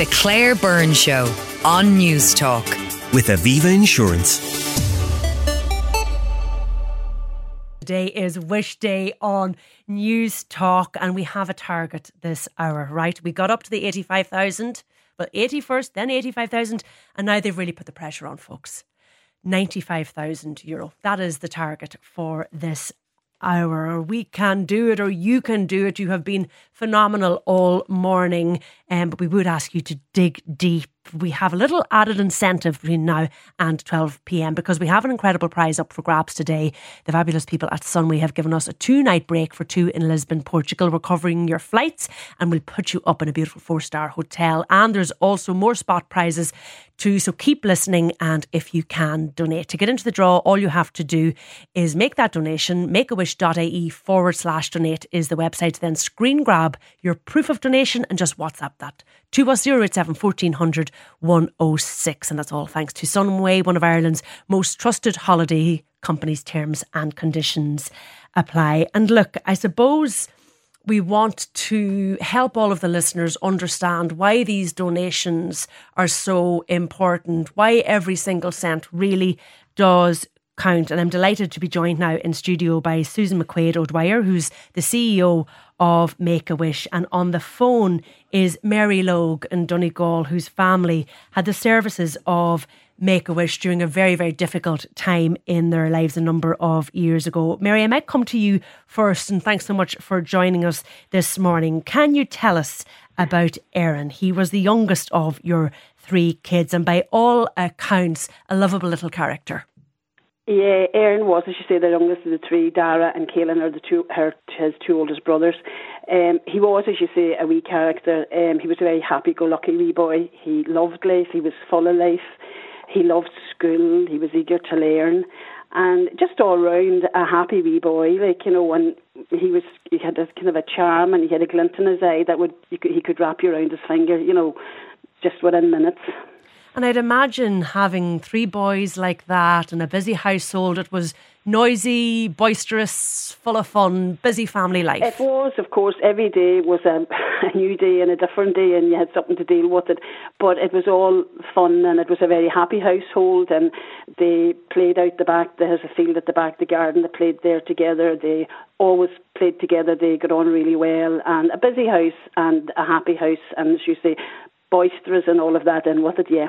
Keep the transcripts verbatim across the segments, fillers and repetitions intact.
The Claire Byrne Show on News Talk. With Aviva Insurance. Today is Wish Day on News Talk, and we have a target this hour, right? We got up to the eighty-five thousand, well, eighty first, then eighty-five thousand, and now they've really put the pressure on, folks. ninety-five thousand euro. That is the target for this hour. We can do it, or you can do it. You have been phenomenal all morning, um, but we would ask you to dig deep. We have a little added incentive between now and twelve p.m. because we have an incredible prize up for grabs today. The fabulous people at Sunway have given us a two-night break for two in Lisbon, Portugal. We're covering your flights and we'll put you up in a beautiful four-star hotel. And there's also more spot prizes too, so keep listening, and if you can, donate. To get into the draw, all you have to do is make that donation. makeawish.ie forward slash donate is the website. Then screen grab your proof of donation and just WhatsApp that to us, zero eight seven, fourteen hundred, one oh six. And that's all thanks to Sunway, one of Ireland's most trusted holiday companies. Terms and conditions apply. And look, I suppose we want to help all of the listeners understand why these donations are so important, why every single cent really does count. And I'm delighted to be joined now in studio by Susan McQuaid O'Dwyer, who's the C E O of Make-A-Wish. And on the phone is Mary Logue in Donegal, whose family had the services of Make-A-Wish during a very, very difficult time in their lives a number of years ago. Mary, I might come to you first, and thanks so much for joining us this morning. Can you tell us about Aaron? He was the youngest of your three kids, and by all accounts, a lovable little character. Yeah, Aaron was, as you say, the youngest of the three. Dara and Caelan are the two, her, his two oldest brothers. Um, he was, as you say, a wee character. Um, he was a very happy-go-lucky wee boy. He loved life. He was full of life. He loved school. He was eager to learn, and just all round a happy wee boy. Like, you know, and he was, he had a kind of a charm, and he had a glint in his eye that would you could, he could wrap you around his finger. You know, just within minutes. And I'd imagine having three boys like that in a busy household, it was noisy, boisterous, full of fun, busy family life. It was, of course. Every day was a, a new day and a different day, and you had something to deal with it. But it was all fun, and it was a very happy household. And they played out the back. There was a field at the back of the garden. They played there together. They always played together. They got on really well. And a busy house and a happy house. And as you say, boisterous and all of that in with it, yeah.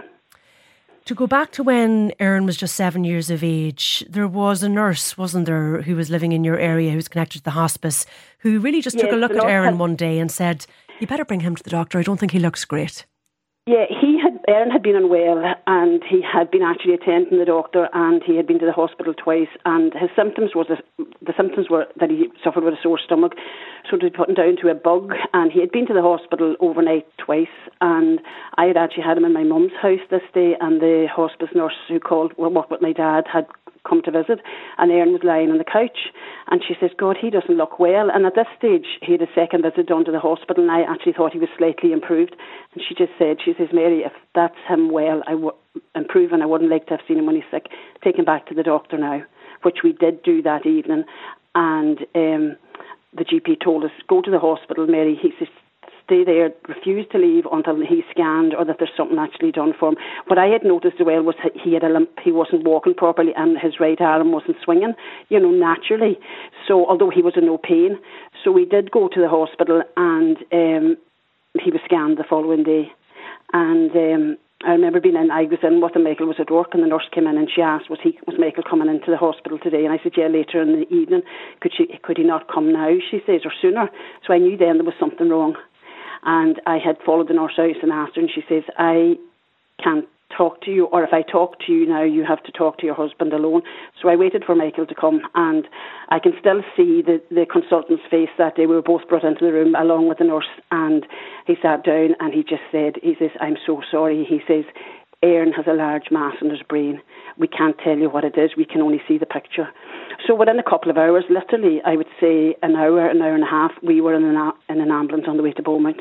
To go back to when Aaron was just seven years of age, there was a nurse, wasn't there, who was living in your area, who was connected to the hospice, who really just yes, took a look at Aaron had, one day and said, you better bring him to the doctor. I don't think he looks great. Yeah, he had Aaron had been unwell, and he had been actually attending the doctor, and he had been to the hospital twice, and his symptoms was a, the symptoms were that he suffered with a sore stomach, so they put him down to a bug, and he had been to the hospital overnight twice, and I had actually had him in my mum's house this day, and the hospice nurse who called, well, worked with my dad, had come to visit, and Aaron was lying on the couch, and she says, God, he doesn't look well. And at this stage he had a second visit done to the hospital, and I actually thought he was slightly improved, and she just said, she says, Mary, if that's him well, I w- improving, I wouldn't like to have seen him when he's sick. Take him back to the doctor now, which we did do that evening. And um, the G P told us, go to the hospital, Mary. He says, stay there, refuse to leave until he's scanned or that there's something actually done for him. What I had noticed as well was he had a limp, he wasn't walking properly, and his right arm wasn't swinging, you know, naturally. So, although he was in no pain. So we did go to the hospital, and um, he was scanned the following day. And um, I remember being in, I was in with him, Michael was at work, and the nurse came in and she asked, was he, was Michael coming into the hospital today? And I said, yeah, later in the evening. Could she, could he not come now, she says, or sooner? So I knew then there was something wrong. And I had followed the nurse out and asked her, and she says, I can't talk to you, or if I talk to you now, you have to talk to your husband alone. So I waited for Michael to come, and I can still see the, the consultant's face that day. We were both brought into the room along with the nurse, and he sat down and he just said, he says, I'm so sorry. He says, Aaron has a large mass in his brain. We can't tell you what it is. We can only see the picture. So within a couple of hours, literally, I would say an hour, an hour and a half, we were in an, in an ambulance on the way to Beaumont.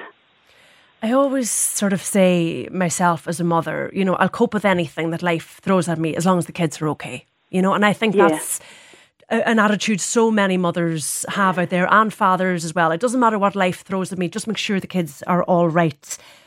I always sort of say myself as a mother, you know, I'll cope with anything that life throws at me as long as the kids are okay, you know, and I think yeah. that's a, an attitude so many mothers have out there, and fathers as well. It doesn't matter what life throws at me, just make sure the kids are all right.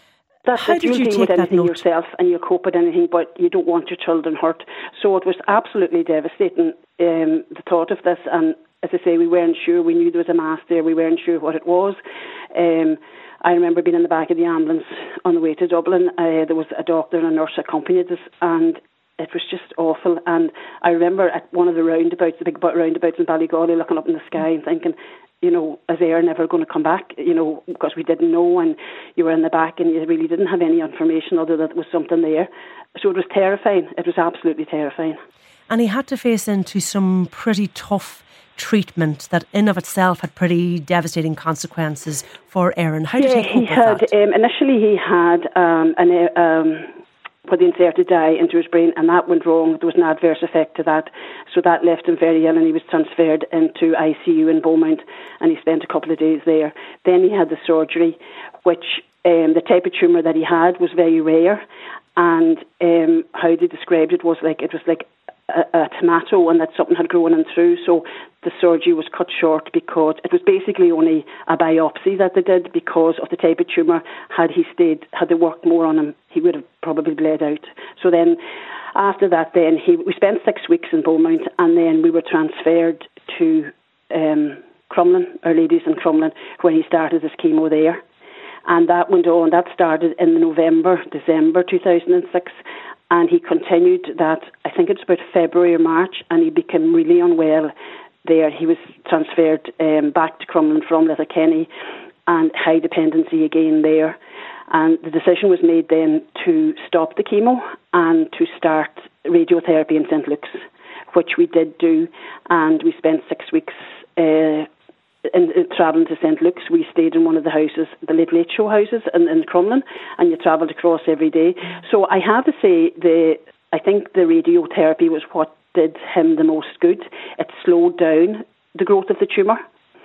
That's How it. did you deal take with that anything note? yourself, and you cope with anything, but you don't want your children hurt. So it was absolutely devastating, um, the thought of this. And as I say, we weren't sure. We knew there was a mass there. We weren't sure what it was. Um, I remember being in the back of the ambulance on the way to Dublin. Uh, there was a doctor and a nurse accompanied us, and it was just awful. And I remember at one of the roundabouts, the big roundabouts in Ballygawley, looking up in the sky and thinking, you know, is Air never going to come back? You know, because we didn't know, and you were in the back and you really didn't have any information other than there was something there. So it was terrifying. It was absolutely terrifying. And he had to face into some pretty tough treatment that in of itself had pretty devastating consequences for Aaron. How did yeah, he cope he with had, that? Um, initially he had um, an... Um, put the inserted dye into his brain, and that went wrong. There was an adverse effect to that, so that left him very ill, and he was transferred into I C U in Beaumont, and he spent a couple of days there. Then he had the surgery, which um, the type of tumour that he had was very rare, and um, how they described it was like it was like a, a tomato, and that something had grown in through. So the surgery was cut short because it was basically only a biopsy that they did because of the type of tumour. Had he stayed, had they worked more on him, he would have probably bled out. So then, after that, then he we spent six weeks in Beaumont, and then we were transferred to um, Crumlin, Our Ladies in Crumlin, where he started his chemo there. And that went on. That started in November, December two thousand six. And he continued that, I think it was about February or March, and he became really unwell there. He was transferred um, back to Crumlin from Letterkenny, and high dependency again there. And the decision was made then to stop the chemo and to start radiotherapy in Saint Luke's, which we did do. And we spent six weeks uh, in, in travelling to Saint Luke's. We stayed in one of the houses, the Late Late Show houses in, in Crumlin, and you travelled across every day. So I have to say, the I think the radiotherapy was what did him the most good. It slowed down the growth of the tumour,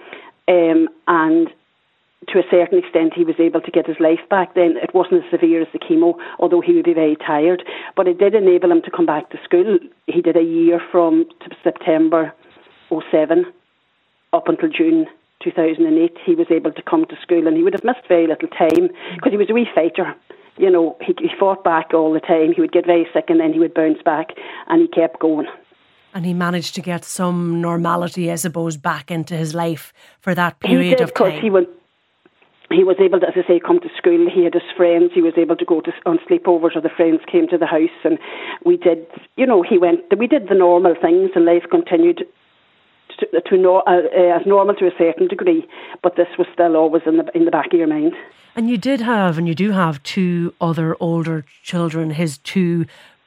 um, and to a certain extent he was able to get his life back then. It wasn't as severe as the chemo, although he would be very tired, but it did enable him to come back to school. He did a year from September oh seven up until June two thousand eight. He was able to come to school, and he would have missed very little time because he was a wee fighter. You know, he, he fought back all the time. He would get very sick and then he would bounce back, and he kept going. And he managed to get some normality, I suppose, back into his life for that period he did, of time. Because he went He was able to, as I say, come to school. He had his friends. He was able to go to on sleepovers, or the friends came to the house, and we did. You know, he went. We did the normal things, and life continued to, to no, uh, uh, as normal to a certain degree. But this was still always in the in the back of your mind. And you did have, and you do have, two other older children. His two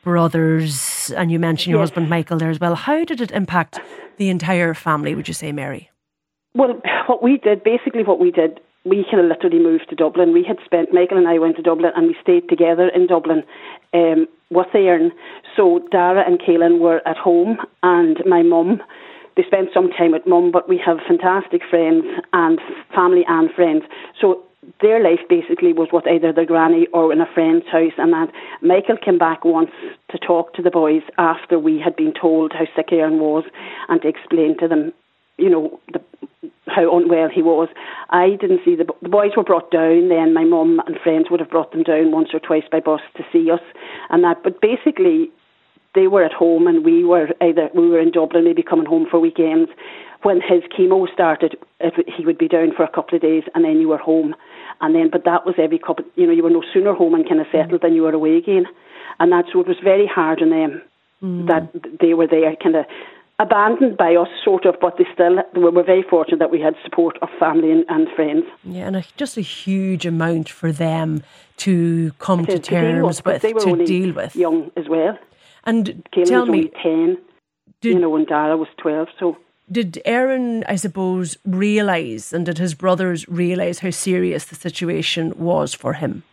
brothers, and you mentioned your yes. husband Michael there as well. How did it impact the entire family? Would you say, Mary? Well, what we did, basically, what we did. We kind of literally moved to Dublin. We had spent, Michael and I went to Dublin, and we stayed together in Dublin um, with Aaron. So Dara and Caelan were at home, and my mum, they spent some time with mum, but we have fantastic friends and family and friends. So their life basically was with either their granny or in a friend's house, and that Michael came back once to talk to the boys after we had been told how sick Aaron was, and to explain to them, you know, the, how unwell he was. I didn't see the, the boys were brought down then. My mum and friends would have brought them down once or twice by bus to see us and that. But basically, they were at home, and we were either we were in Dublin, maybe coming home for weekends. When his chemo started, it, he would be down for a couple of days, and then you were home. And then, but that was every couple. You know, you were no sooner home and kind of settled mm. than you were away again. And that's so it was very hard on them mm. that they were there, kind of abandoned by us, sort of, but they still, we were very fortunate that we had support of family and, and friends. Yeah, and a, just a huge amount for them to come to, to terms with, with, they were to only deal with. Young as well. And Caelan tell was me, only ten, did, you know, and Dara was twelve. So did Aaron, I suppose, realise, and did his brothers realise how serious the situation was for him?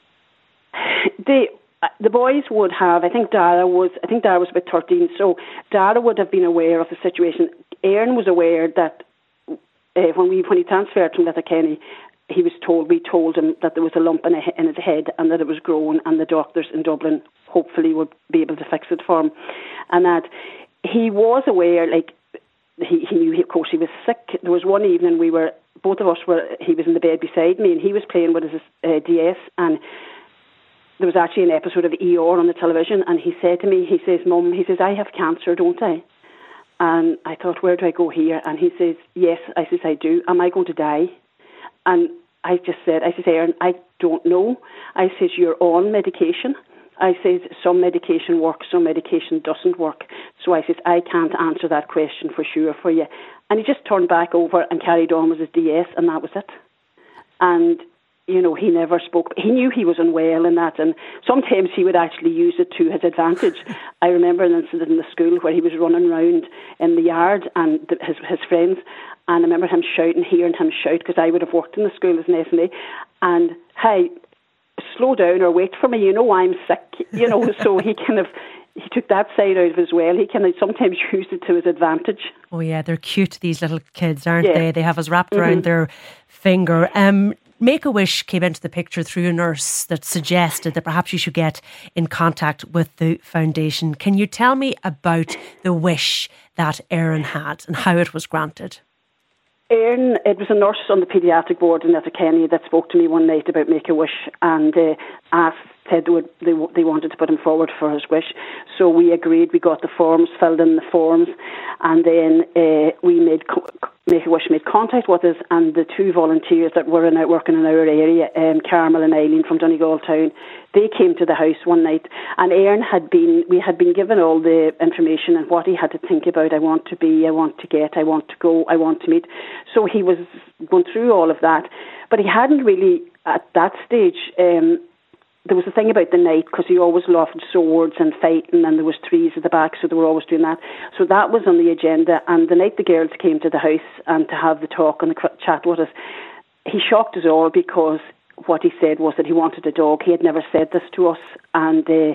They. The boys would have, I think Dara was, I think Dara was about thirteen, so Dara would have been aware of the situation. Aaron was aware that uh, when we when he transferred from Letterkenny, he was told, we told him that there was a lump in, a, in his head and that it was growing, and the doctors in Dublin hopefully would be able to fix it for him. And that he was aware, like, he, he knew, he, of course, he was sick. There was one evening we were, both of us were, he was in the bed beside me, and he was playing with his uh, D S, and there was actually an episode of E R on the television, and he said to me, he says, Mum, he says, I have cancer, don't I? And I thought, where do I go here? And he says, yes. I says, I do. Am I going to die? And I just said, I says, Aaron, I don't know. I says, you're on medication. I says, some medication works, some medication doesn't work. So I says, I can't answer that question for sure for you. And he just turned back over and carried on with his D S, and that was it. And you know, he never spoke. He knew he was unwell and that, and sometimes he would actually use it to his advantage. I remember an incident in the school where he was running around in the yard and the, his his friends, and I remember him shouting, hearing him shout, because I would have worked in the school as an S and A, and, hey, slow down or wait for me, you know I'm sick, you know, so he kind of, he took that side out of it as well. He kind of sometimes used it to his advantage. Oh yeah, they're cute, these little kids, aren't yeah. they? They have us wrapped around mm-hmm. their finger. Um, Make-A-Wish came into the picture through a nurse that suggested that perhaps you should get in contact with the foundation. Can you tell me about the wish that Aaron had and how it was granted? Aaron, it was a nurse on the paediatric ward in Letterkenny that spoke to me one night about Make-A-Wish and uh, asked, said they, would, they, they wanted to put him forward for his wish. So we agreed, we got the forms, filled in the forms, and then uh, we made Make-A-Wish made contact with us, and the two volunteers that were in, working in our area, um, Carmel and Eileen from Donegal Town, they came to the house one night, and Aaron had been, we had been given all the information and what he had to think about. I want to be, I want to get, I want to go, I want to meet. So he was going through all of that, but he hadn't really, at that stage, um, there was a thing about the night, because he always loved swords and fighting, and there was trees at the back, so they were always doing that. So that was on the agenda, and the night the girls came to the house and to have the talk and the chat with us, he shocked us all, because what he said was that he wanted a dog. He had never said this to us, and uh,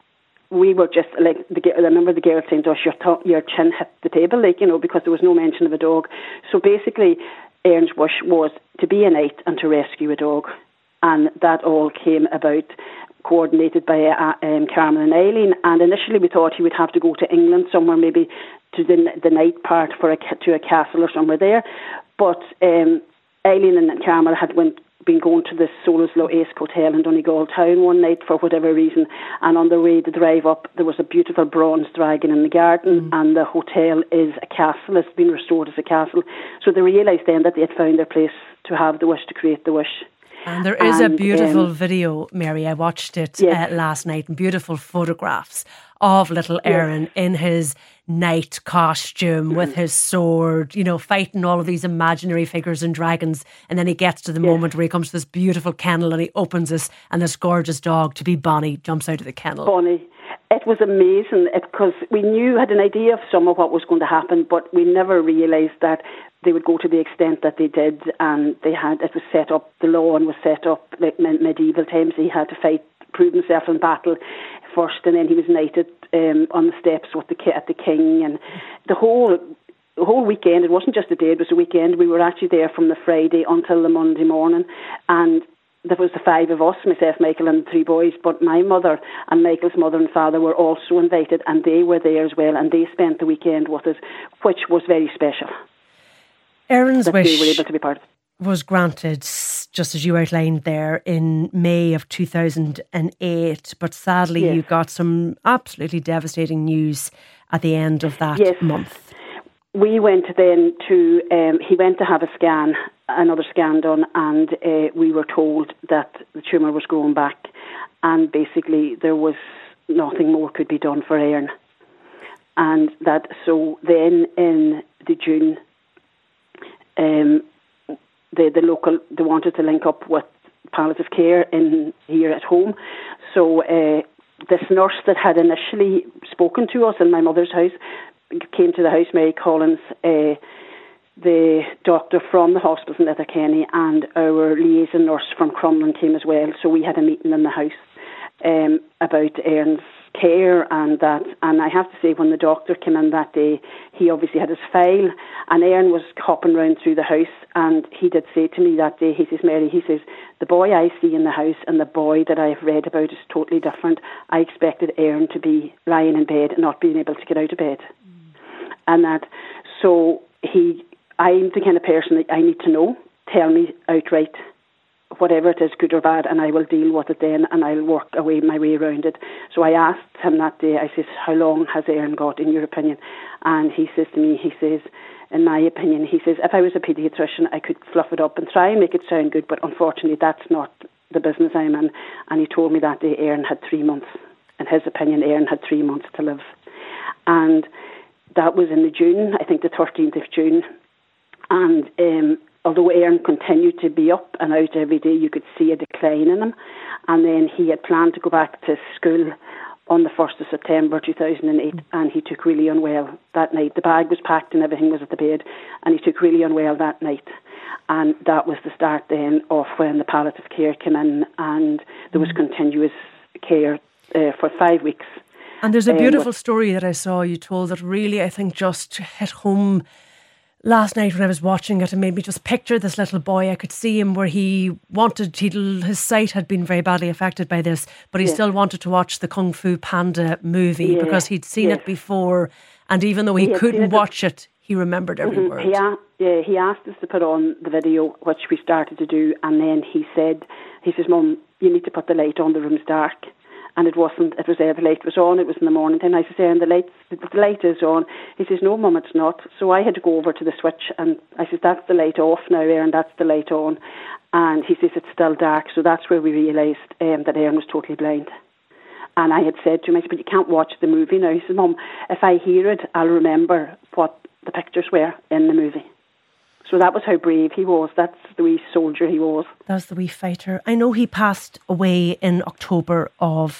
we were just like, the, I remember the girl saying to us, your, th- your chin hit the table, like, you know, because there was no mention of a dog. So basically, Aaron's wish was to be a knight and to rescue a dog. And that all came about, coordinated by uh, um, Carmel and Eileen. And initially we thought he would have to go to England somewhere, maybe to the, the night part for a, to a castle or somewhere there. But um, Eileen and Carmel had went, been going to the Solaslow Ace Hotel in Donegal Town one night for whatever reason. And on their way to drive up, there was a beautiful bronze dragon in the garden, mm. and the hotel is a castle. It's been restored as a castle. So they realised then that they had found their place to have the wish, to create the wish. And there is and, a beautiful um, video, Mary. I watched it yes. uh, last night. Beautiful photographs of little Aaron yes. in his knight costume mm-hmm. with his sword, you know, fighting all of these imaginary figures and dragons. And then he gets to the yes. moment where he comes to this beautiful kennel and he opens this, and this gorgeous dog, to be Bonnie, jumps out of the kennel. Bonnie. It was amazing, because we knew, had an idea of some of what was going to happen, but we never realised that they would go to the extent that they did, and they had, it was set up, the law was set up like medieval times. He had to fight, prove himself in battle first, and then he was knighted um, on the steps with the at the king, and the whole the whole weekend. It wasn't just a day; it was a weekend. We were actually there from the Friday until the Monday morning, and there was the five of us, myself, Michael and the three boys, but my mother and Michael's mother and father were also invited, and they were there as well, and they spent the weekend with us, which was very special. Aaron's wish we were able to be part of it. Was granted, just as you outlined there, in May of two thousand eight, but sadly yes. you got some absolutely devastating news at the end of that yes. month. We went then to, um, he went to have a scan, another scan done, and uh, we were told that the tumour was growing back, and basically there was nothing more could be done for Aaron. And that, so then in the June, um, the, the local, they wanted to link up with palliative care in here at home. So uh, this nurse that had initially spoken to us in my mother's house came to the house, Mary Collins, uh, the doctor from the hospital in Letterkenny, and our liaison nurse from Crumlin came as well. So we had a meeting in the house um, about Aaron's care and that. And I have to say, when the doctor came in that day, he obviously had his file, and Aaron was hopping around through the house, and he did say to me that day, he says, Mary, he says, the boy I see in the house and the boy that I've read about is totally different. I expected Aaron to be lying in bed and not being able to get out of bed. Mm. And that, so he, I'm the kind of person that I need to know, tell me outright whatever it is, good or bad, and I will deal with it then, and I'll work away my way around it. So I asked him that day, I says, how long has Aaron got, in your opinion? And he says to me, he says, in my opinion, he says, if I was a paediatrician, I could fluff it up and try and make it sound good, but unfortunately that's not the business I'm in. And he told me that day Aaron had three months. In his opinion, Aaron had three months to live. And that was in the June, I think the thirteenth of June. And um, although Aaron continued to be up and out every day, you could see a decline in him. And then he had planned to go back to school on the first of September two thousand eight, and he took really unwell that night. The bag was packed and everything was at the bed, and he took really unwell that night. And that was the start then of when the palliative care came in, and there was continuous care uh, for five weeks. And there's a beautiful um, story that I saw you told that really, I think, just hit home last night when I was watching it, and made me just picture this little boy. I could see him where he wanted, he'd, his sight had been very badly affected by this, but he yeah. still wanted to watch the Kung Fu Panda movie yeah. because he'd seen yes. it before, and even though he, he couldn't watch it, he remembered every mm-hmm. word. He, a- yeah, he asked us to put on the video, which we started to do, and then he said, he says, Mum, you need to put the light on, the room's dark. And it wasn't, it was there, the light was on, it was in the morning time. I said, Aaron, the light, the light is on. He says, no, Mum, it's not. So I had to go over to the switch, and I said, that's the light off now, Aaron, that's the light on. And he says, it's still dark. So that's where we realised um, that Aaron was totally blind. And I had said to him, I said, but you can't watch the movie now. He said, Mum, if I hear it, I'll remember what the pictures were in the movie. So that was how brave he was. That's the wee soldier he was. That was the wee fighter. I know he passed away in October of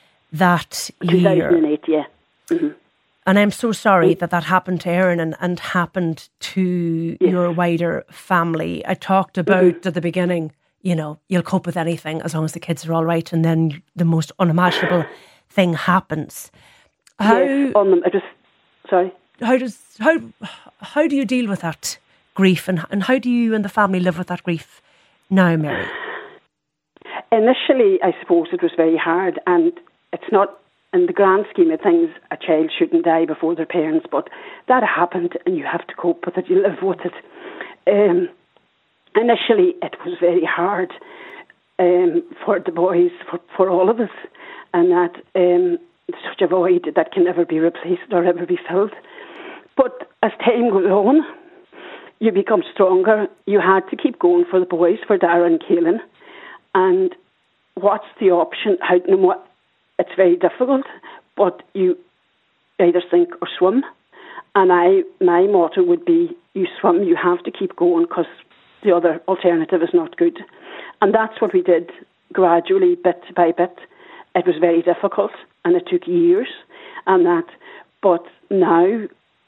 that year. two thousand eight, yeah. Mm-hmm. And I'm so sorry that that happened to Aaron and, and happened to yes. your wider family. I talked about mm-hmm. at the beginning, you know, you'll cope with anything as long as the kids are all right, and then the most unimaginable thing happens. How, yes, on them. I just, sorry. How does how how do you deal with that grief, and and how do you and the family live with that grief now, Mary? Initially, I suppose it was very hard, and it's not, in the grand scheme of things, a child shouldn't die before their parents, but that happened and you have to cope with it, you live with it. Um, initially, it was very hard um, for the boys, for, for all of us, and that um, such a void that can never be replaced or ever be filled. But as time goes on, you become stronger. You had to keep going for the boys, for Dara and Kaelin. And what's the option? How, no more, it's very difficult, but you either sink or swim. And I, my motto would be, you swim, you have to keep going, because the other alternative is not good. And that's what we did gradually, bit by bit. It was very difficult, and it took years, and that. But now,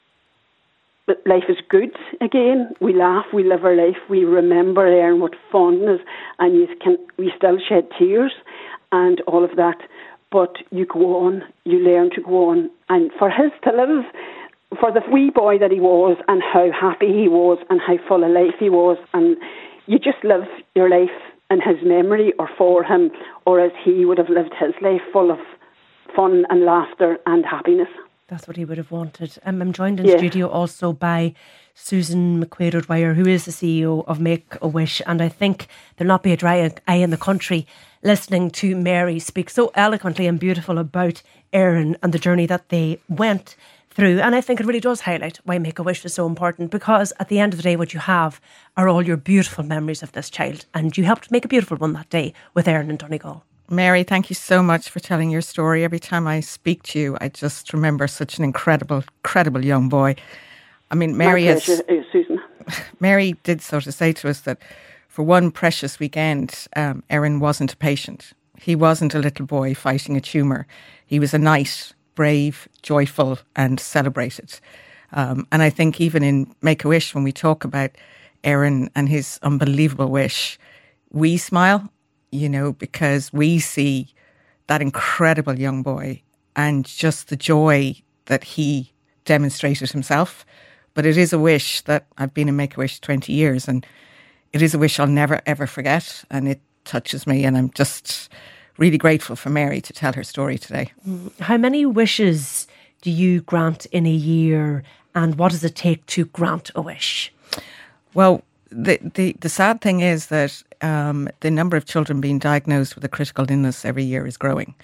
life is good again. We laugh, we live our life, we remember Aaron with fondness, and you can, we still shed tears and all of that. But you go on, you learn to go on. And for his to live, for the wee boy that he was, and how happy he was, and how full of life he was, and you just live your life in his memory, or for him, or as he would have lived his life, full of fun and laughter and happiness. That's what he would have wanted. Um, I'm joined in yeah. studio also by Susan McQuaid O'Dwyer, who is the C E O of Make-A-Wish, and I think there'll not be a dry eye in the country listening to Mary speak so eloquently and beautiful about Aaron and the journey that they went through. And I think it really does highlight why Make-A-Wish is so important, because at the end of the day, what you have are all your beautiful memories of this child, and you helped make a beautiful one that day with Aaron in Donegal. Mary, thank you so much for telling your story. Every time I speak to you, I just remember such an incredible, incredible young boy. I mean, Mary, My pleasure, has, Susan. Mary did sort of say to us that for one precious weekend, um, Aaron wasn't a patient. He wasn't a little boy fighting a tumour. He was a knight, brave, joyful and celebrated. Um, and I think even in Make-A-Wish, when we talk about Aaron and his unbelievable wish, we smile, you know, because we see that incredible young boy and just the joy that he demonstrated himself. But it is a wish that I've been in Make-A-Wish twenty years, and it is a wish I'll never, ever forget. And it touches me, and I'm just really grateful for Mary to tell her story today. How many wishes do you grant in a year, and what does it take to grant a wish? Well, the the, the sad thing is that um, the number of children being diagnosed with a critical illness every year is growing.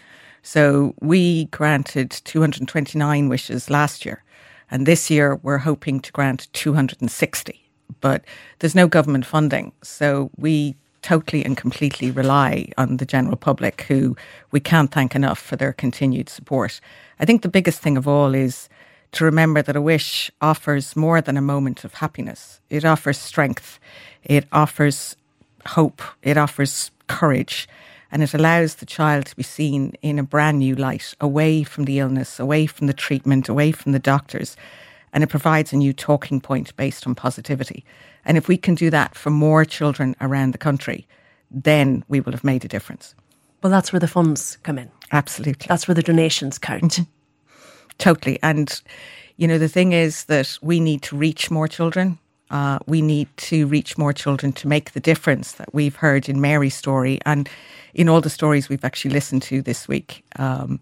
So we granted two hundred twenty-nine wishes last year. And this year we're hoping to grant two hundred sixty. But there's no government funding. So we totally and completely rely on the general public, who we can't thank enough for their continued support. I think the biggest thing of all is to remember that a wish offers more than a moment of happiness. It offers strength. It offers hope. It offers courage. And it allows the child to be seen in a brand new light, away from the illness, away from the treatment, away from the doctors. And it provides a new talking point based on positivity. And if we can do that for more children around the country, then we will have made a difference. Well, that's where the funds come in. Absolutely. That's where the donations count. Mm-hmm. Totally. And, you know, the thing is that we need to reach more children. Uh, we need to reach more children to make the difference that we've heard in Mary's story and in all the stories we've actually listened to this week. Um,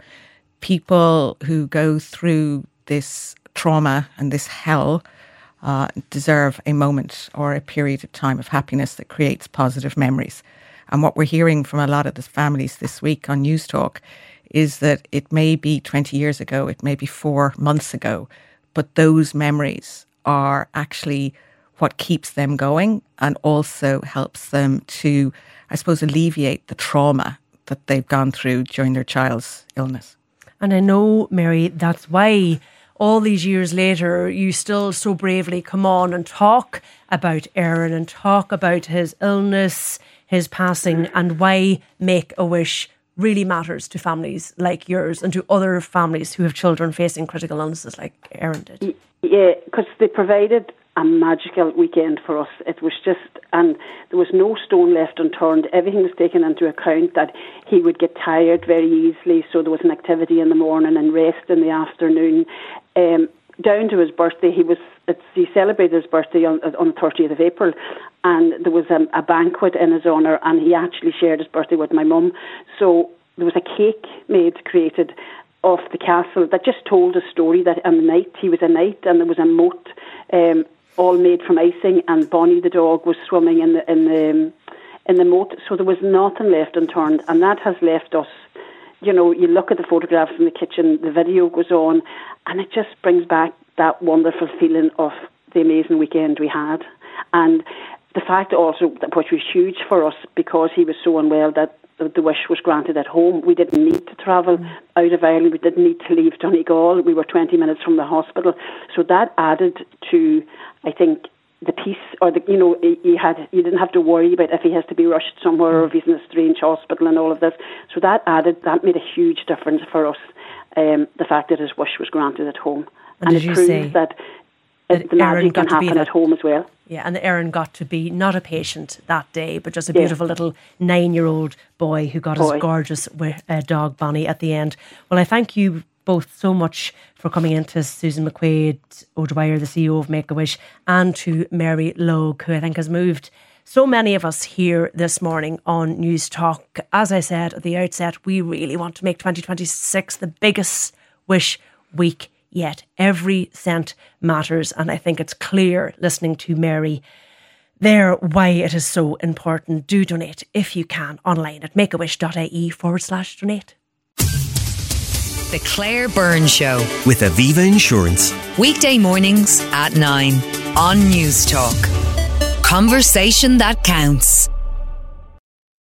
people who go through this trauma and this hell uh, deserve a moment or a period of time of happiness that creates positive memories. And what we're hearing from a lot of the families this week on News Talk is that it may be twenty years ago, it may be four months ago, but those memories are actually what keeps them going and also helps them to, I suppose, alleviate the trauma that they've gone through during their child's illness. And I know, Mary, that's why all these years later, you still so bravely come on and talk about Aaron and talk about his illness, his passing, and why Make-A-Wish really matters to families like yours and to other families who have children facing critical illnesses like Aaron did. Yeah, because they provided a magical weekend for us. It was just, and there was no stone left unturned. Everything was taken into account, that he would get tired very easily, so there was an activity in the morning and rest in the afternoon. Um, down to his birthday, he was it's, he celebrated his birthday on, on the thirtieth of April, and there was a, a banquet in his honour, and he actually shared his birthday with my mum. So there was a cake made, created of the castle that just told a story that on the night he was a knight, and there was a moat um, all made from icing, and Bonnie the dog was swimming in the in the um, in the moat. So there was nothing left unturned, and that has left us. You know, you look at the photographs in the kitchen, the video goes on, and it just brings back that wonderful feeling of the amazing weekend we had. And the fact also, which was huge for us, because he was so unwell, that the wish was granted at home. We didn't need to travel mm. out of Ireland. We didn't need to leave Donegal. We were twenty minutes from the hospital. So that added to, I think, the peace, or the, you know, you had you didn't have to worry about if he has to be rushed somewhere or if he's in a strange hospital and all of this. So that added, that made a huge difference for us. Um, the fact that his wish was granted at home, and, and it proves that, that the magic can happen at home as well. Yeah, and Aaron got to be not a patient that day, but just a beautiful yeah. little nine-year-old boy who got boy. his gorgeous uh, dog Bonnie at the end. Well, I thank you both so much for coming in, to Susan McQuaid O'Dwyer, the C E O of Make-A-Wish, and to Mary Logue, who I think has moved so many of us here this morning on News Talk. As I said at the outset, we really want to make twenty twenty-six the biggest wish week yet. Every cent matters, and I think it's clear, listening to Mary there, why it is so important. Do donate if you can online at makeawish.ie forward slash donate. The Claire Byrne Show with Aviva Insurance. Weekday mornings at nine on News Talk. Conversation that counts.